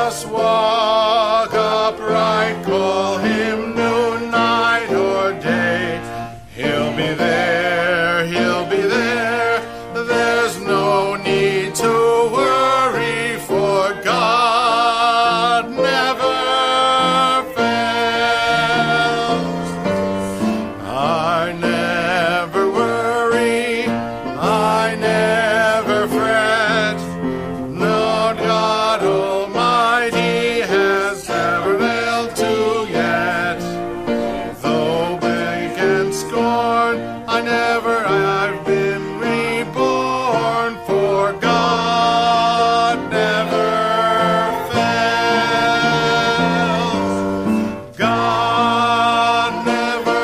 Just walk upright, call him noon, night, or day. He'll be there, he'll be there. There's no need to worry, for God never fails. I never worry, I never fret. No, God Almighty has never failed to yet. Though big and scorn, I've been reborn, for God never fails. God never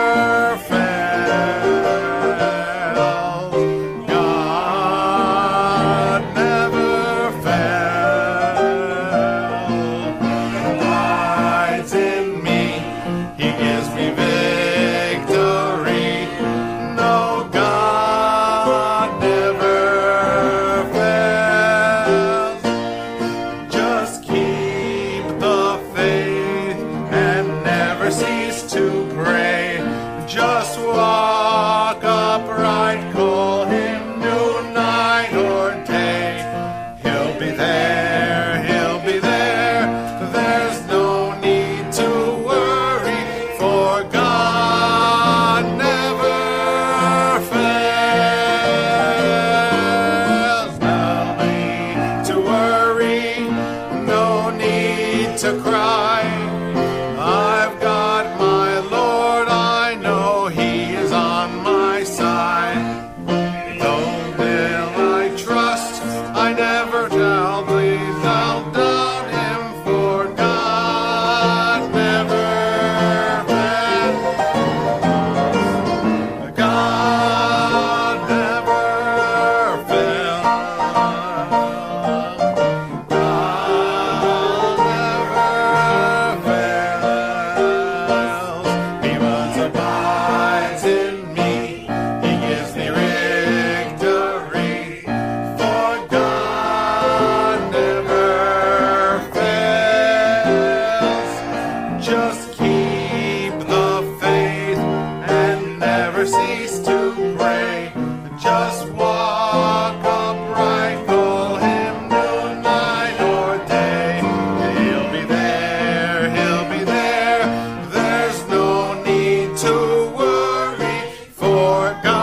fails. God never fails. Abides in me, he gives me victory. No, God never fails. Just keep the faith and never cease to pray. Just walk upright, call him noon, night, or day. He'll be there, he'll be there. There's no need to worry, for God never fails. No need to worry, no need to cry. I've got my Lord, I know he is on my side. Though will I trust, I never shall please, I'll doubt him, for God never fails. God never fails. God never fails. He once abides in me, he gives me victory, for God never fails. Just keep the faith and never cease to pray. Just walk upright, call him noon, night, or day. He'll be there, he'll be there. There's no need to worry, for God